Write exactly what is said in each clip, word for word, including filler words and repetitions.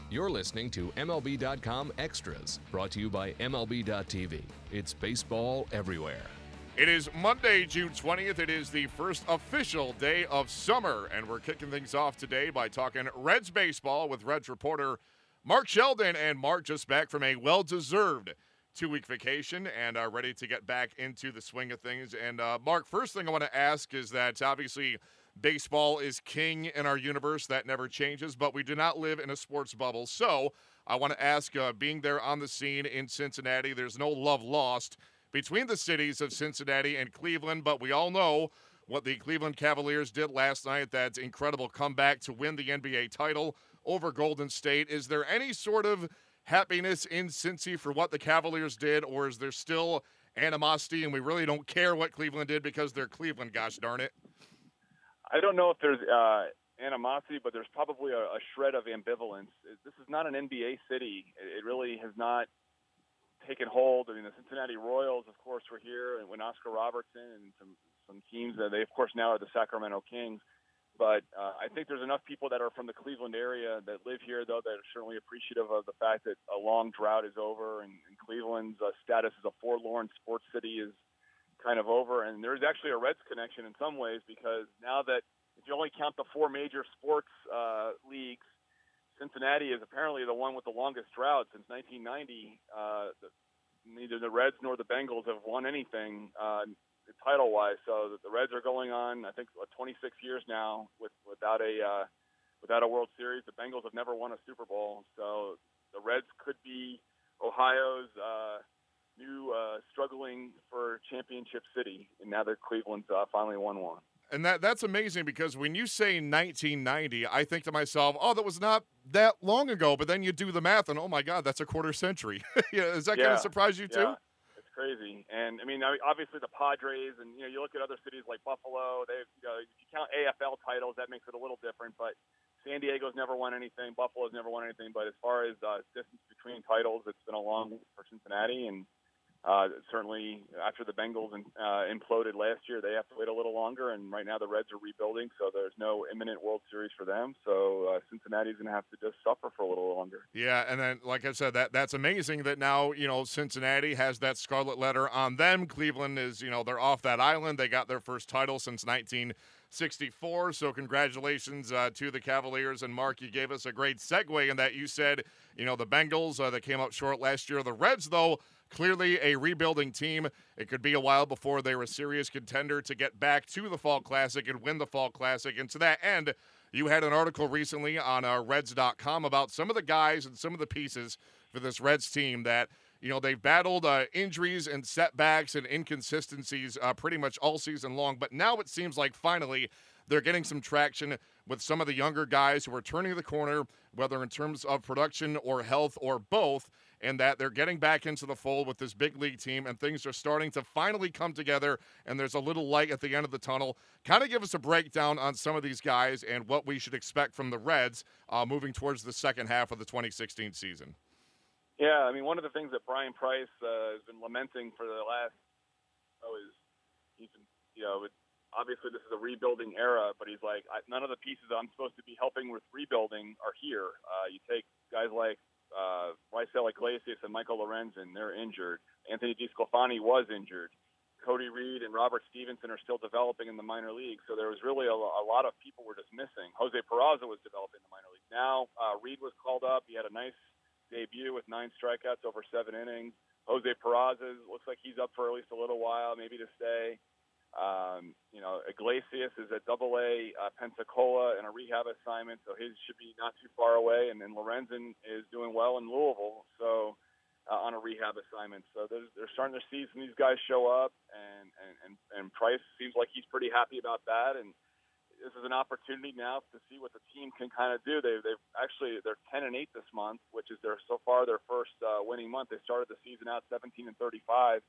You're listening to M L B dot com Extras, brought to you by M L B dot T V. It's baseball everywhere. It is Monday, June twentieth. It is the first official day of summer, and we're kicking things off today by talking Reds baseball with Reds reporter Mark Sheldon. And Mark just back from a well-deserved two-week vacation and are ready to get back into the swing of things. And uh, Mark, first thing I want to ask is that obviously baseball is king in our universe. That never changes, but we do not live in a sports bubble. So I want to ask, uh, being there on the scene in Cincinnati, there's no love lost between the cities of Cincinnati and Cleveland, but we all know what the Cleveland Cavaliers did last night, that incredible comeback to win the N B A title over Golden State. Is there any sort of happiness in Cincy for what the Cavaliers did, or is there still animosity and we really don't care what Cleveland did because they're Cleveland, gosh darn it? I don't know if there's uh, animosity, but there's probably a, a shred of ambivalence. This is not an N B A city. It really has not taken hold. I mean, the Cincinnati Royals, of course, were here, and when Oscar Robertson and some some teams, uh, they of course now are the Sacramento Kings. But uh, I think there's enough people that are from the Cleveland area that live here, though, that are certainly appreciative of the fact that a long drought is over, and, and Cleveland's uh, status as a forlorn sports city is kind of over. And there's actually a Reds connection in some ways, because now that if you only count the four major sports uh, leagues, Cincinnati is apparently the one with the longest drought since nineteen ninety. Uh, the, neither the Reds nor the Bengals have won anything uh, title-wise. So the, the Reds are going on, I think, what, twenty-six years now with, without a uh, without a World Series. The Bengals have never won a Super Bowl. So the Reds could be Ohio's uh, new uh, struggling for championship city, and now they're Cleveland's uh, finally won one. And that that's amazing, because when you say nineteen ninety, I think to myself, oh, that was not that long ago. But then you do the math, and oh, my God, that's a quarter century. Yeah, is that yeah, going to surprise you, too? Yeah, it's crazy. And, I mean, obviously the Padres, and, you know, you look at other cities like Buffalo. They, you know, if you count A F L titles, that makes it a little different. But San Diego's never won anything. Buffalo's never won anything. But as far as uh, distance between titles, it's been a long for Cincinnati. And Uh, certainly, after the Bengals uh, imploded last year, they have to wait a little longer, and right now the Reds are rebuilding, so there's no imminent World Series for them. So uh, Cincinnati's going to have to just suffer for a little longer. Yeah, and then, like I said, that that's amazing that now, you know, Cincinnati has that scarlet letter on them. Cleveland is, you know, they're off that island. They got their first title since nineteen sixty-four, so congratulations uh, to the Cavaliers. And, Mark, you gave us a great segue in that you said, you know, the Bengals, uh, that came up short last year. The Reds, though, clearly a rebuilding team. It could be a while before they were a serious contender to get back to the Fall Classic and win the Fall Classic. And to that end, you had an article recently on uh, Reds dot com about some of the guys and some of the pieces for this Reds team that, you know, they've battled uh, injuries and setbacks and inconsistencies uh, pretty much all season long. But now it seems like finally they're getting some traction with some of the younger guys who are turning the corner, whether in terms of production or health or both, and that they're getting back into the fold with this big league team, and things are starting to finally come together, and there's a little light at the end of the tunnel. Kind of give us a breakdown on some of these guys and what we should expect from the Reds uh, moving towards the second half of the twenty sixteen season. Yeah, I mean, one of the things that Brian Price uh, has been lamenting for the last, oh, is he's been, you know, it, obviously this is a rebuilding era, but he's like, I, none of the pieces I'm supposed to be helping with rebuilding are here. Uh, you take guys like uh, Raisel Iglesias and Michael Lorenzen, they're injured. Anthony DeSclafani was injured. Cody Reed and Robert Stevenson are still developing in the minor leagues, so there was really a, a lot of people were just missing. Jose Peraza was developing in the minor leagues. Now uh, Reed was called up. He had a nice debut with nine strikeouts over seven innings. Jose Peraza looks like he's up for at least a little while, maybe to stay. Um, you know, Iglesias is at Double A uh, Pensacola in a rehab assignment, so his should be not too far away. And then Lorenzen is doing well in Louisville, so uh, on a rehab assignment. So they're, they're starting to see some of these guys show up, and, and, and, and Price seems like he's pretty happy about that. And this is an opportunity now to see what the team can kind of do. They, they've actually they're ten and eight this month, which is their so far their first uh, winning month. They started the season out seventeen and thirty-five.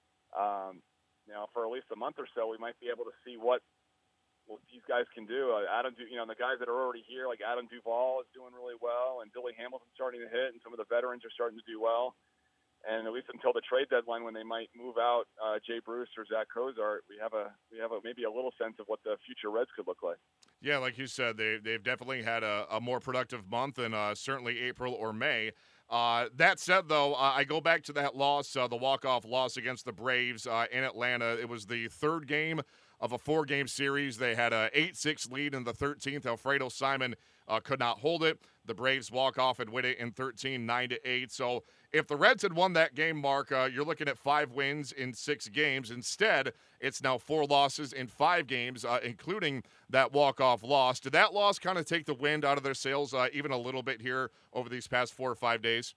Um, you know, for at least a month or so, we might be able to see what what these guys can do. Uh, Adam, you know, the guys that are already here, like Adam Duvall, is doing really well, and Billy Hamilton's starting to hit, and some of the veterans are starting to do well. And at least until the trade deadline, when they might move out uh, Jay Bruce or Zach Cozart, we have a we have a, maybe a little sense of what the future Reds could look like. Yeah, like you said, they they've definitely had a, a more productive month than uh, certainly April or May. Uh, that said, though, uh, I go back to that loss, uh, the walk-off loss against the Braves uh, in Atlanta. It was the third game of a four-game series. They had a eight six lead in the thirteenth. Alfredo Simon uh, could not hold it. The Braves walk off and win it in thirteen, nine to eight. So if the Reds had won that game, Mark, uh, you're looking at five wins in six games. Instead, it's now four losses in five games, uh, including that walk-off loss. Did that loss kind of take the wind out of their sails uh, even a little bit here over these past four or five days?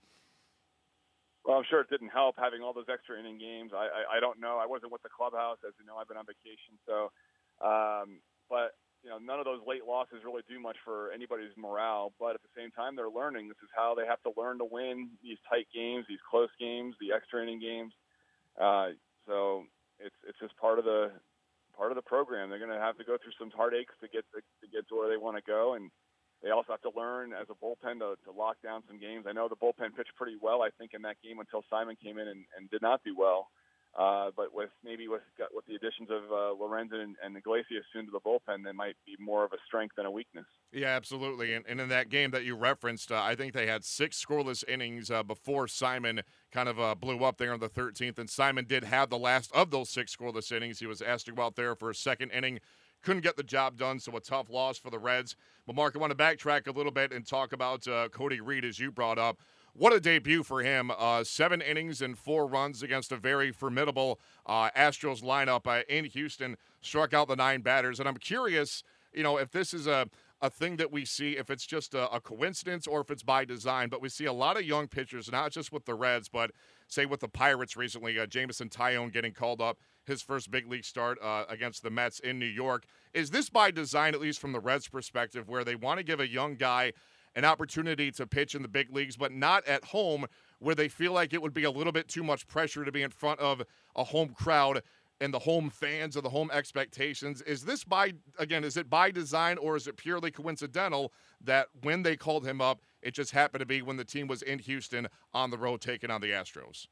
Well, I'm sure it didn't help having all those extra inning games. I, I, I don't know. I wasn't with the clubhouse. As you know, I've been on vacation. So, um, but, you know, none of those late losses really do much for anybody's morale. But at the same time, they're learning. This is how they have to learn to win these tight games, these close games, the extra inning games. Uh, so it's it's just part of the part of the program. They're going to have to go through some heartaches to get to, to get to where they want to go. And they also have to learn as a bullpen to, to lock down some games. I know the bullpen pitched pretty well, I think, in that game until Simon came in and, and did not do well. Uh, but with maybe with with the additions of uh, Lorenzen and, and Iglesias soon to the bullpen, they might be more of a strength than a weakness. Yeah, absolutely. And, and in that game that you referenced, uh, I think they had six scoreless innings uh, before Simon kind of uh, blew up there on the thirteenth. And Simon did have the last of those six scoreless innings. He was asked to go out there for a second inning. Couldn't get the job done, so a tough loss for the Reds. But, Mark, I want to backtrack a little bit and talk about uh, Cody Reed, as you brought up. What a debut for him. Uh, seven innings and four runs against a very formidable uh, Astros lineup uh, in Houston. Struck out the nine batters. And I'm curious, you know, if this is a, a thing that we see, if it's just a, a coincidence or if it's by design. But we see a lot of young pitchers, not just with the Reds, but, say, with the Pirates recently. Uh, Jameson Taillon getting called up. His first big league start uh, against the Mets in New York. Is this by design, at least from the Reds' perspective, where they want to give a young guy an opportunity to pitch in the big leagues, but not at home, where they feel like it would be a little bit too much pressure to be in front of a home crowd and the home fans or the home expectations? Is this by, again, is it by design or is it purely coincidental that when they called him up, it just happened to be when the team was in Houston on the road taking on the Astros?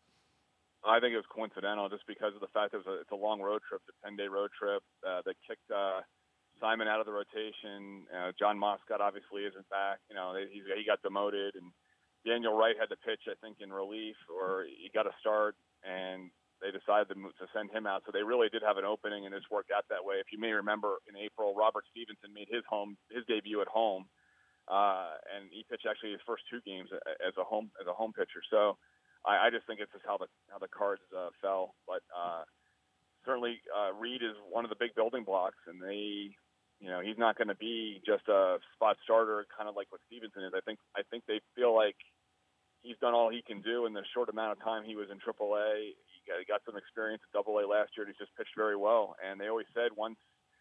I think it was coincidental just because of the fact that it was a, it's a long road trip, a ten-day road trip uh, that kicked uh, Simon out of the rotation. Uh, John Moscott obviously isn't back. You know, he, he got demoted, and Daniel Wright had to pitch, I think, in relief, or he got a start, and they decided to, move, to send him out. So they really did have an opening, and it's worked out that way. If you may remember, in April, Robert Stevenson made his home his debut at home, uh, and he pitched actually his first two games as a home as a home pitcher. So I, I just think it's just how the how the cards uh, fell. But uh, certainly, uh, Reed is one of the big building blocks, and they, you know, he's not going to be just a spot starter, kind of like what Stevenson is. I think I think they feel like he's done all he can do in the short amount of time he was in triple A. He got, he got some experience at double A last year, and he's just pitched very well. And they always said once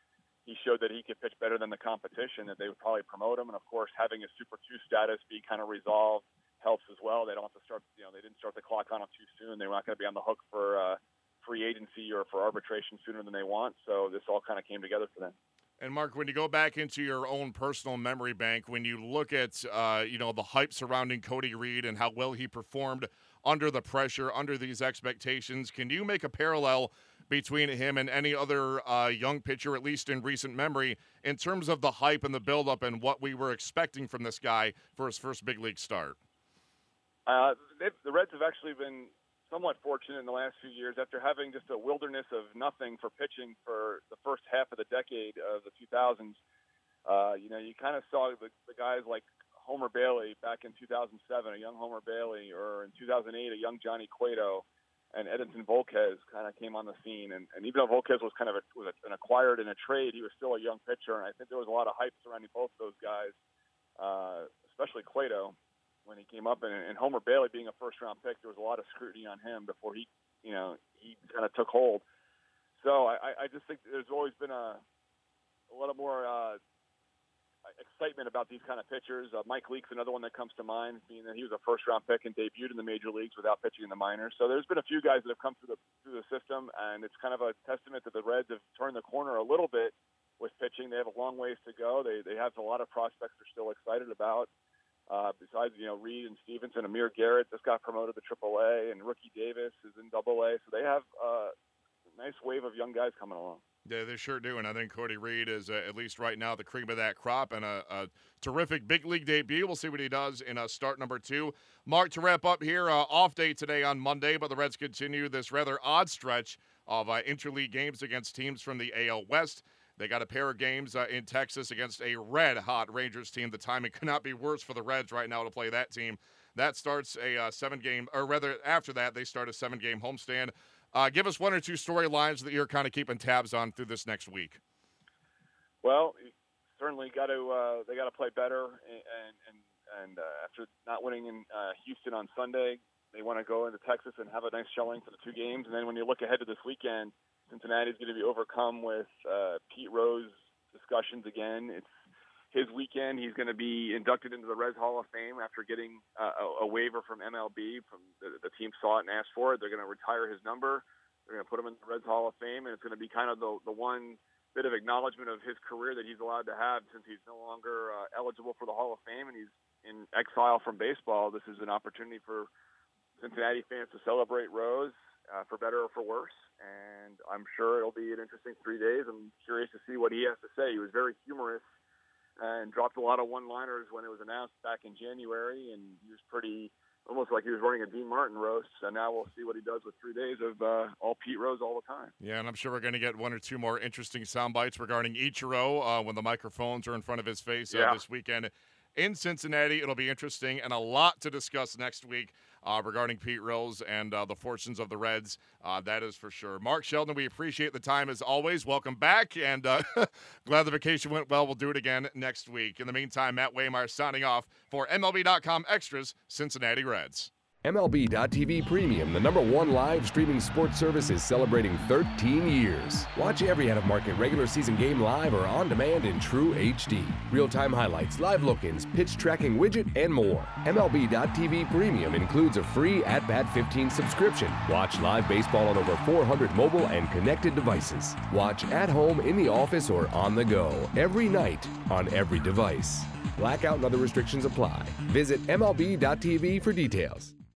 he showed that he could pitch better than the competition, that they would probably promote him. And of course, having his Super two status be kind of resolved helps as well. They don't have to start, you know, they didn't start the clock on him too soon. They're not going to be on the hook for uh, free agency or for arbitration sooner than they want. So this all kind of came together for them. And, Mark, when you go back into your own personal memory bank, when you look at, uh, you know, the hype surrounding Cody Reed and how well he performed under the pressure, under these expectations, can you make a parallel between him and any other uh, young pitcher, at least in recent memory, in terms of the hype and the buildup and what we were expecting from this guy for his first big league start? Uh, the Reds have actually been somewhat fortunate in the last few years after having just a wilderness of nothing for pitching for the first half of the decade of the two thousands. Uh, you know, you kind of saw the, the guys like Homer Bailey back in two thousand seven, a young Homer Bailey, or in two thousand eight, a young Johnny Cueto, and Edinson Volquez kind of came on the scene. And, and even though Volquez was kind of a, was an acquired in a trade, he was still a young pitcher. And I think there was a lot of hype surrounding both those guys, uh, especially Cueto. When he came up, and, and Homer Bailey being a first-round pick, there was a lot of scrutiny on him before he, you know, he kind of took hold. So I, I just think there's always been a, a lot of more uh, excitement about these kind of pitchers. Uh, Mike Leake's another one that comes to mind, being that he was a first-round pick and debuted in the major leagues without pitching in the minors. So there's been a few guys that have come through the through the system, and it's kind of a testament that the Reds have turned the corner a little bit with pitching. They have a long ways to go. They they have a lot of prospects they're still excited about. Uh, besides, you know, Reed and Stevenson, Amir Garrett just got promoted to triple A, and Rookie Davis is in double A. So they have uh, a nice wave of young guys coming along. Yeah, they sure do, and I think Cody Reed is, uh, at least right now, the cream of that crop, and a, a terrific big league debut. We'll see what he does in uh, start number two. Mark, to wrap up here, uh, off day today on Monday, but the Reds continue this rather odd stretch of uh, interleague games against teams from the A L West. They got a pair of games uh, in Texas against a red-hot Rangers team. The timing could not be worse for the Reds right now to play that team. That starts a uh, seven-game, or rather, after that, they start a seven-game homestand. Uh, give us one or two storylines that you're kind of keeping tabs on through this next week. Well, certainly got to uh, they got to play better, and and and uh, after not winning in uh, Houston on Sunday, they want to go into Texas and have a nice showing for the two games. And then when you look ahead to this weekend, Cincinnati's going to be overcome with uh, Pete Rose discussions again. It's his weekend. He's going to be inducted into the Reds Hall of Fame after getting uh, a, a waiver from M L B. From the, the team saw it and asked for it. They're going to retire his number. They're going to put him in the Reds Hall of Fame, and it's going to be kind of the, the one bit of acknowledgement of his career that he's allowed to have since he's no longer uh, eligible for the Hall of Fame and he's in exile from baseball. This is an opportunity for Cincinnati fans to celebrate Rose, uh, for better or for worse. And I'm sure it'll be an interesting three days. I'm curious to see what he has to say. He was very humorous and dropped a lot of one-liners when it was announced back in January, and he was pretty almost like he was running a Dean Martin roast. So now we'll see what he does with three days of uh, all Pete Rose all the time. Yeah, and I'm sure we're going to get one or two more interesting sound bites regarding Ichiro uh, when the microphones are in front of his face uh, yeah. this weekend in Cincinnati. It'll be interesting and a lot to discuss next week uh, regarding Pete Rose and uh, the fortunes of the Reds. Uh, that is for sure. Mark Sheldon, we appreciate the time as always. Welcome back, and uh, glad the vacation went well. We'll do it again next week. In the meantime, Matt Waymire signing off for M L B dot com Extras, Cincinnati Reds. M L B dot T V Premium, the number one live streaming sports service, is celebrating thirteen years. Watch every out-of-market regular season game live or on demand in true H D. Real-time highlights, live look-ins, pitch tracking widget, and more. M L B dot T V Premium includes a free At Bat fifteen subscription. Watch live baseball on over four hundred mobile and connected devices. Watch at home, in the office, or on the go every night on every device. Blackout and other restrictions apply. Visit M L B dot T V for details.